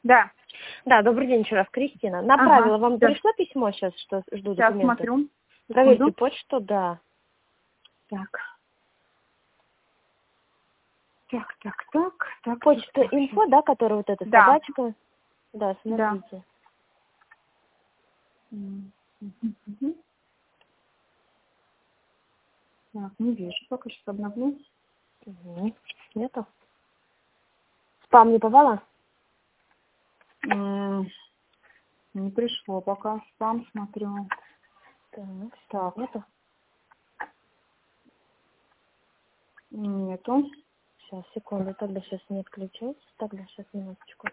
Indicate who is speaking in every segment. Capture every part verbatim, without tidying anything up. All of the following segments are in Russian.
Speaker 1: Да.
Speaker 2: Да, добрый день еще раз, Кристина. Направила.
Speaker 1: Ага,
Speaker 2: Вам
Speaker 1: да.
Speaker 2: пришло письмо сейчас, что жду
Speaker 1: Сейчас
Speaker 2: документы?
Speaker 1: смотрю.
Speaker 2: Проверьте
Speaker 1: Секунду.
Speaker 2: почту, да.
Speaker 1: Так. Так, так, так. так
Speaker 2: Почта
Speaker 1: так, так.
Speaker 2: инфо, да, которая вот эта
Speaker 1: Да.
Speaker 2: собачка. Да,
Speaker 1: Да.
Speaker 2: смотрите.
Speaker 1: М, мгм, мгм. Так, не вижу. Пока сейчас обновлю.
Speaker 2: Угу. Нету? Спам не попало?
Speaker 1: М, Не пришло пока. Спам смотрю.
Speaker 2: Так,
Speaker 1: Так.
Speaker 2: нету?
Speaker 1: Нету.
Speaker 2: Сейчас, секунду, тогда сейчас не отключается. Тогда сейчас, минуточку.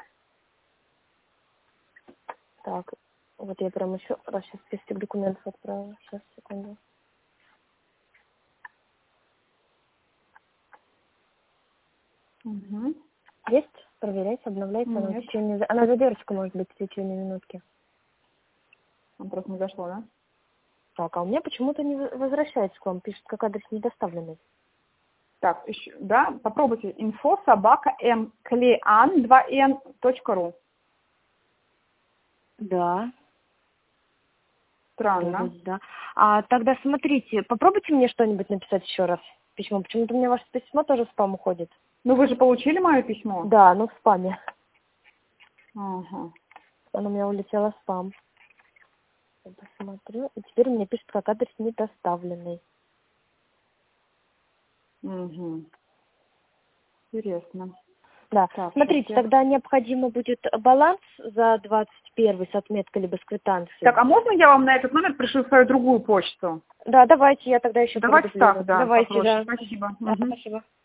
Speaker 2: Так, вот я прям еще раз сейчас список документов отправила. Сейчас, секунду.
Speaker 1: Угу.
Speaker 2: Есть? Проверяйте, обновляйте. Она, в
Speaker 1: Нет.
Speaker 2: течение... Она задержка может быть в течение минутки.
Speaker 1: Он просто не зашло, да?
Speaker 2: Так, а у меня почему-то не в- возвращается к вам. Пишет, как адрес недоставленный.
Speaker 1: Так, еще, да, попробуйте. Инфо собака мклеан два н точка ру.
Speaker 2: Да.
Speaker 1: Странно.
Speaker 2: Пробовать, да. А тогда смотрите, попробуйте мне что-нибудь написать еще раз. Письмо. Почему-то у меня ваше письмо тоже в спам уходит.
Speaker 1: Ну вы же получили мое письмо?
Speaker 2: Да, ну в спаме.
Speaker 1: Ага.
Speaker 2: Оно у меня улетело в спам. Я посмотрю. И теперь мне пишет, как адрес недоставленный.
Speaker 1: Угу. Интересно.
Speaker 2: Да.
Speaker 1: Так,
Speaker 2: Смотрите,
Speaker 1: сейчас я...
Speaker 2: тогда необходимо будет баланс за двадцать первый с отметкой либо с квитанцией.
Speaker 1: Так, а можно я вам на этот номер пришлю свою другую почту?
Speaker 2: Да, давайте, я тогда еще
Speaker 1: Давайте
Speaker 2: предупрежу.
Speaker 1: так, да,
Speaker 2: Давайте,
Speaker 1: попроще.
Speaker 2: да.
Speaker 1: Спасибо.
Speaker 2: Да,
Speaker 1: Мгм.
Speaker 2: спасибо.